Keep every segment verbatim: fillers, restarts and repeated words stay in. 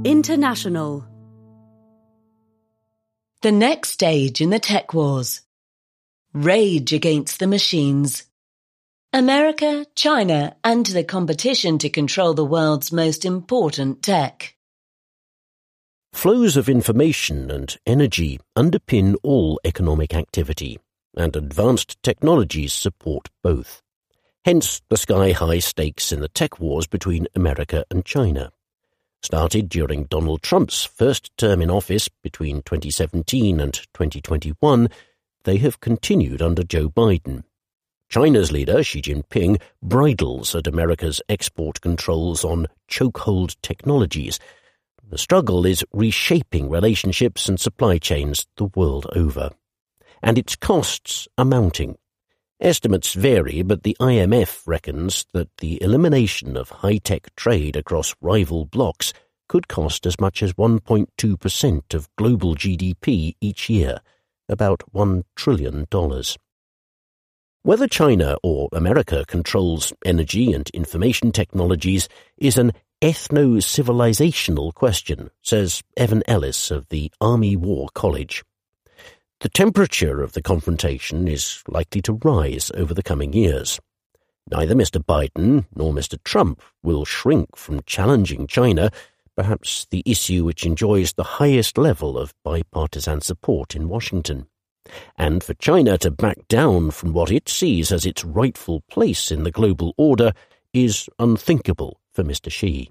International. The next stage in the tech wars. Rage against the machines. America, China, and the competition to control the world's most important tech. Flows of information and energy underpin all economic activity, and advanced technologies support both. Hence the sky-high stakes in the tech wars between America and China. Started during Donald Trump's first term in office between twenty seventeen and twenty twenty-one, they have continued under Joe Biden. China's leader, Xi Jinping, bridles at America's export controls on chokehold technologies. The struggle is reshaping relationships and supply chains the world over. And its costs are mounting. Estimates vary, but the I M F reckons that the elimination of high-tech trade across rival blocs could cost as much as one point two percent of global G D P each year, about one trillion dollars. Whether China or America controls energy and information technologies is an ethno-civilizational question, says Evan Ellis of the Army War College. The temperature of the confrontation is likely to rise over the coming years. Neither Mister Biden nor Mister Trump will shrink from challenging China, perhaps the issue which enjoys the highest level of bipartisan support in Washington. And for China to back down from what it sees as its rightful place in the global order is unthinkable for Mister Xi.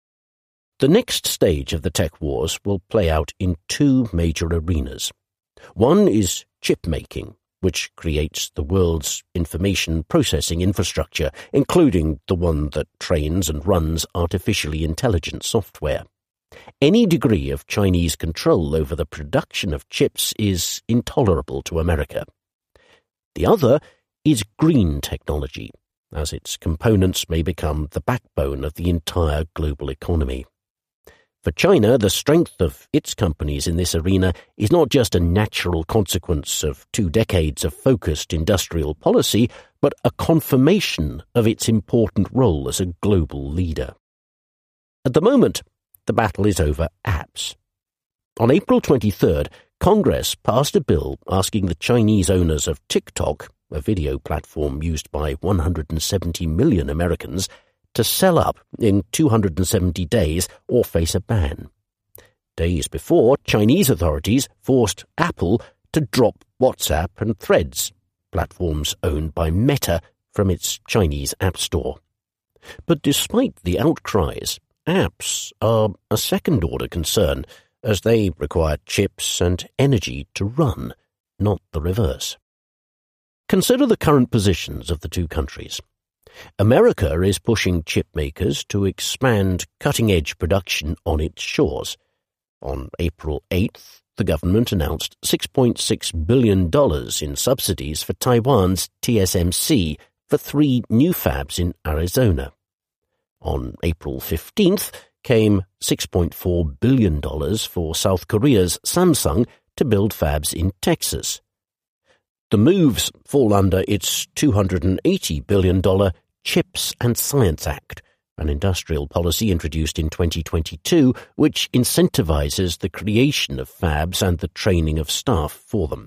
The next stage of the tech wars will play out in two major arenas. One is chip-making, which creates the world's information processing infrastructure, including the one that trains and runs artificially intelligent software. Any degree of Chinese control over the production of chips is intolerable to America. The other is green technology, as its components may become the backbone of the entire global economy. For China, the strength of its companies in this arena is not just a natural consequence of two decades of focused industrial policy, but a confirmation of its important role as a global leader. At the moment, the battle is over apps. On April twenty-third, Congress passed a bill asking the Chinese owners of TikTok, a video platform used by one hundred seventy million Americans, to sell up in two hundred seventy days or face a ban. Days before, Chinese authorities forced Apple to drop WhatsApp and Threads, platforms owned by Meta, from its Chinese App Store. But despite the outcries, apps are a second-order concern, as they require chips and energy to run, not the reverse. Consider the current positions of the two countries. America is pushing chip makers to expand cutting-edge production on its shores. On April eighth, the government announced six point six billion dollars in subsidies for Taiwan's T S M C for three new fabs in Arizona. On April fifteenth came six point four billion dollars for South Korea's Samsung to build fabs in Texas. The moves fall under its two hundred eighty billion dollars Chips and Science Act, an industrial policy introduced in twenty twenty-two which incentivizes the creation of fabs and the training of staff for them.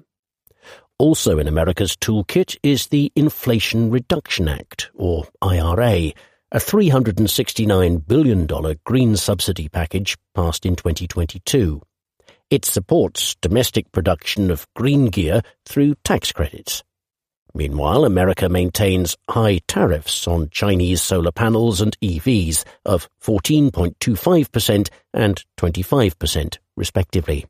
Also in America's toolkit is the Inflation Reduction Act, or I R A, a three hundred sixty-nine billion dollars green subsidy package passed in twenty twenty-two. It supports domestic production of green gear through tax credits. Meanwhile, America maintains high tariffs on Chinese solar panels and E Vs of fourteen point two five percent and twenty-five percent, respectively.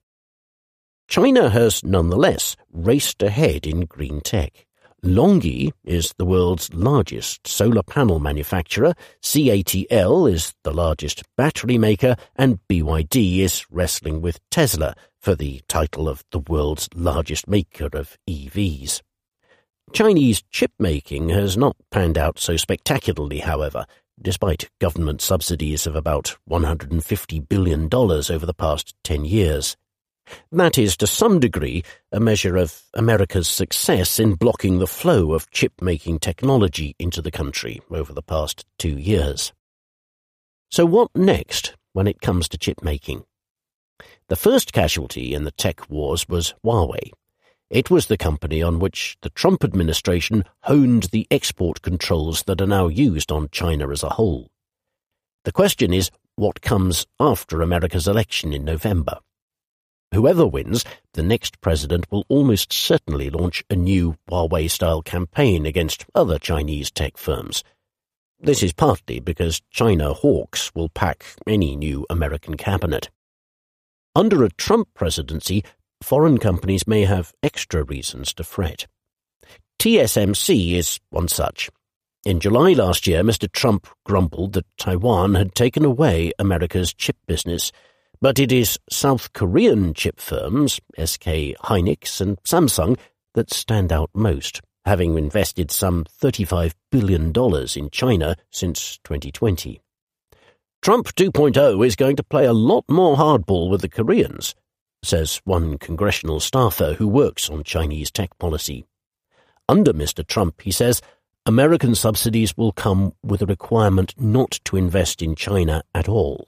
China has nonetheless raced ahead in green tech. LONGi is the world's largest solar panel manufacturer, C A T L is the largest battery maker, and B Y D is wrestling with Tesla for the title of the world's largest maker of E Vs. Chinese chip-making has not panned out so spectacularly, however, despite government subsidies of about one hundred fifty billion dollars over the past ten years. That is, to some degree, a measure of America's success in blocking the flow of chip-making technology into the country over the past two years. So what next when it comes to chip making. The first casualty in the tech wars was Huawei. It was the company on which the Trump administration honed the export controls that are now used on China as a whole. The question is what comes after America's election in November. Whoever wins, the next president will almost certainly launch a new Huawei-style campaign against other Chinese tech firms. This is partly because China hawks will pack any new American cabinet. Under a Trump presidency, foreign companies may have extra reasons to fret. T S M C is one such. In July last year, Mister Trump grumbled that Taiwan had taken away America's chip business, but it is South Korean chip firms, S K Hynix and Samsung, that stand out most, having invested some thirty-five billion dollars in China since twenty twenty. Trump two point oh is going to play a lot more hardball with the Koreans, says one congressional staffer who works on Chinese tech policy. Under Mister Trump, he says, American subsidies will come with a requirement not to invest in China at all.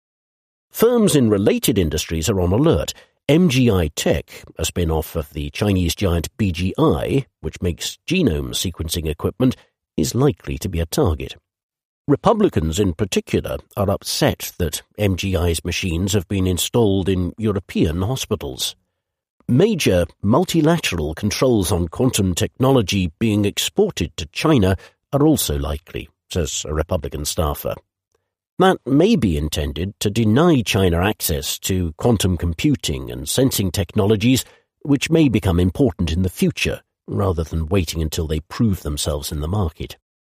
Firms in related industries are on alert. M G I Tech, a spin-off of the Chinese giant B G I, which makes genome sequencing equipment, is likely to be a target. Republicans in particular are upset that M G I's machines have been installed in European hospitals. Major multilateral controls on quantum technology being exported to China are also likely, says a Republican staffer. That may be intended to deny China access to quantum computing and sensing technologies which may become important in the future, rather than waiting until they prove themselves in the market.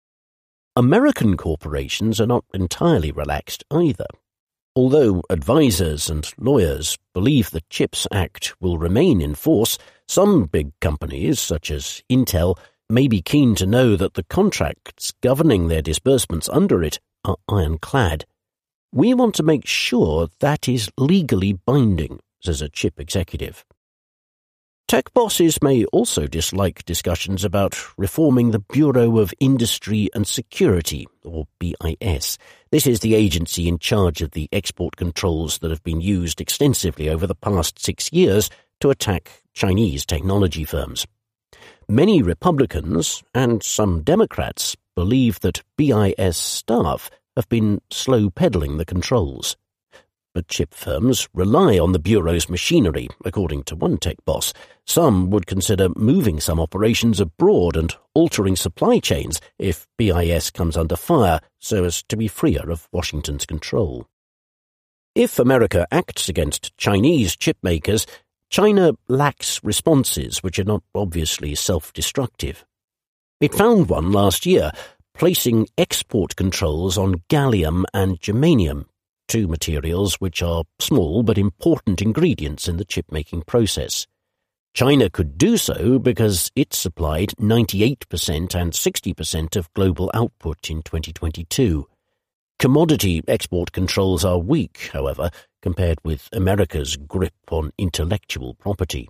American corporations are not entirely relaxed either. Although advisers and lawyers believe the CHIPS Act will remain in force, some big companies, such as Intel, may be keen to know that the contracts governing their disbursements under it are ironclad. We want to make sure that is legally binding, says a chip executive. Tech bosses may also dislike discussions about reforming the Bureau of Industry and Security, or B I S. This is the agency in charge of the export controls that have been used extensively over the past six years to attack Chinese technology firms. Many Republicans and some Democrats believe that B I S staff have been slow-peddling the controls. But chip firms rely on the Bureau's machinery, according to one tech boss. Some would consider moving some operations abroad and altering supply chains if B I S comes under fire, so as to be freer of Washington's control. If America acts against Chinese chip makers, China lacks responses which are not obviously self-destructive. It found one last year, placing export controls on gallium and germanium, two materials which are small but important ingredients in the chip-making process. China could do so because it supplied ninety-eight percent and sixty percent of global output in twenty twenty-two. Commodity export controls are weak, however, compared with America's grip on intellectual property.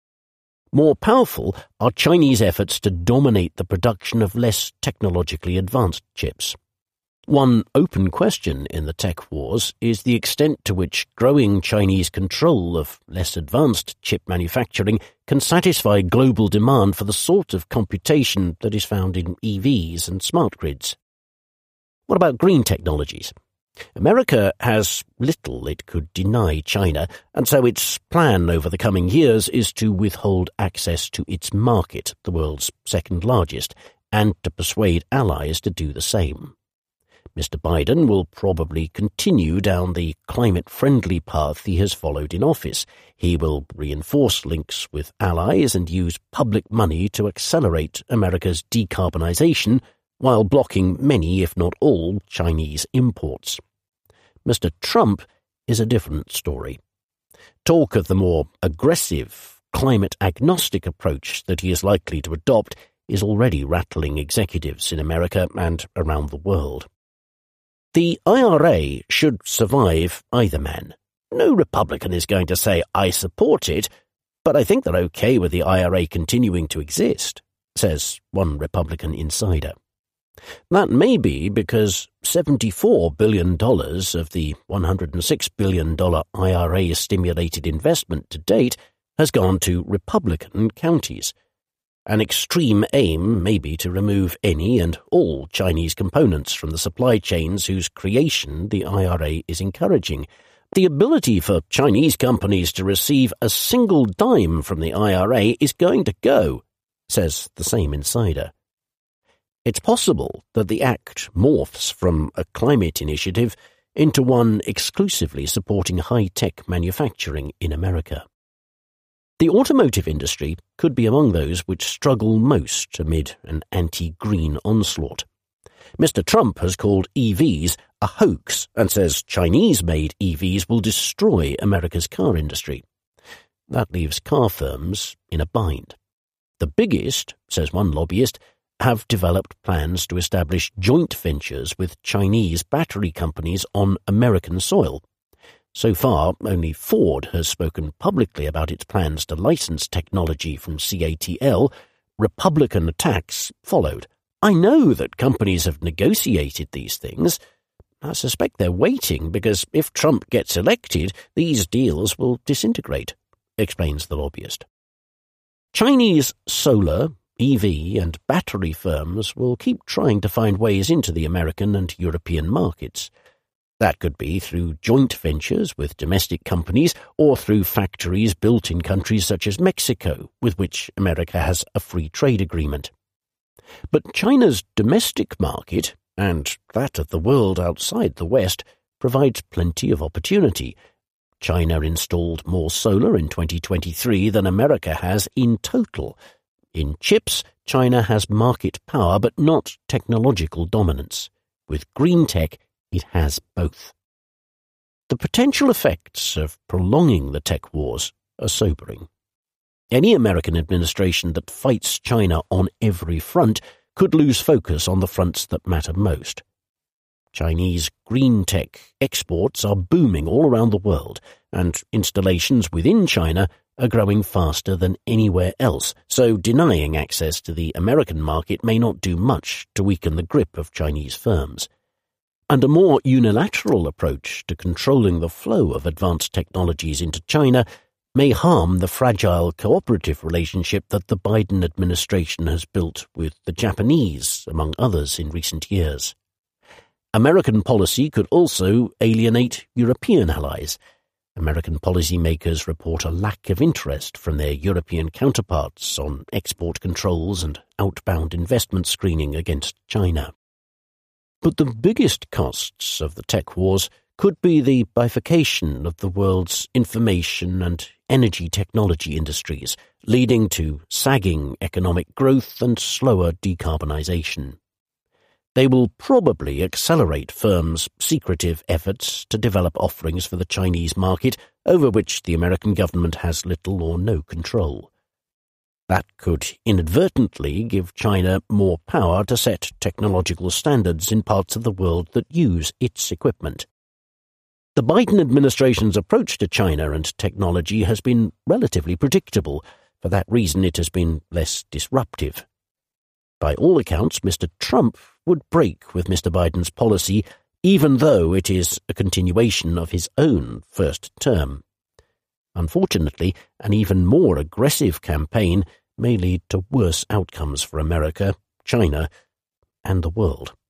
More powerful are Chinese efforts to dominate the production of less technologically advanced chips. One open question in the tech wars is the extent to which growing Chinese control of less advanced chip manufacturing can satisfy global demand for the sort of computation that is found in E Vs and smart grids. What about green technologies? America has little it could deny China, and so its plan over the coming years is to withhold access to its market, the world's second largest, and to persuade allies to do the same. Mister Biden will probably continue down the climate-friendly path he has followed in office. He will reinforce links with allies and use public money to accelerate America's decarbonization while blocking many, if not all, Chinese imports. Mister Trump is a different story. Talk of the more aggressive, climate-agnostic approach that he is likely to adopt is already rattling executives in America and around the world. The I R A should survive either man. No Republican is going to say, I support it, but I think they're okay with the I R A continuing to exist, says one Republican insider. That may be because seventy-four billion dollars of the one hundred six billion dollars I R A-stimulated investment to date has gone to Republican counties. An extreme aim may be to remove any and all Chinese components from the supply chains whose creation the I R A is encouraging. The ability for Chinese companies to receive a single dime from the I R A is going to go, says the same insider. It's possible that the act morphs from a climate initiative into one exclusively supporting high-tech manufacturing in America. The automotive industry could be among those which struggle most amid an anti-green onslaught. Mister Trump has called E Vs a hoax and says Chinese-made E Vs will destroy America's car industry. That leaves car firms in a bind. The biggest, says one lobbyist, have developed plans to establish joint ventures with Chinese battery companies on American soil. So far, only Ford has spoken publicly about its plans to license technology from C A T L. Republican attacks followed. I know that companies have negotiated these things. I suspect they're waiting because if Trump gets elected, these deals will disintegrate, explains the lobbyist. Chinese solar, E V and battery firms will keep trying to find ways into the American and European markets. That could be through joint ventures with domestic companies or through factories built in countries such as Mexico, with which America has a free trade agreement. But China's domestic market, and that of the world outside the West, provides plenty of opportunity. China installed more solar in twenty twenty-three than America has in total. In chips, China has market power but not technological dominance. With green tech, it has both. The potential effects of prolonging the tech wars are sobering. Any American administration that fights China on every front could lose focus on the fronts that matter most. Chinese green tech exports are booming all around the world, and installations within China are growing faster than anywhere else, so denying access to the American market may not do much to weaken the grip of Chinese firms. And a more unilateral approach to controlling the flow of advanced technologies into China may harm the fragile cooperative relationship that the Biden administration has built with the Japanese, among others, in recent years. American policy could also alienate European allies. American policymakers report a lack of interest from their European counterparts on export controls and outbound investment screening against China. But the biggest costs of the tech wars could be the bifurcation of the world's information and energy technology industries, leading to sagging economic growth and slower decarbonization. They will probably accelerate firms' secretive efforts to develop offerings for the Chinese market over which the American government has little or no control. That could inadvertently give China more power to set technological standards in parts of the world that use its equipment. The Biden administration's approach to China and technology has been relatively predictable. For that reason, it has been less disruptive. By all accounts, Mister Trump would break with Mister Biden's policy, even though it is a continuation of his own first term. Unfortunately, an even more aggressive campaign may lead to worse outcomes for America, China, and the world.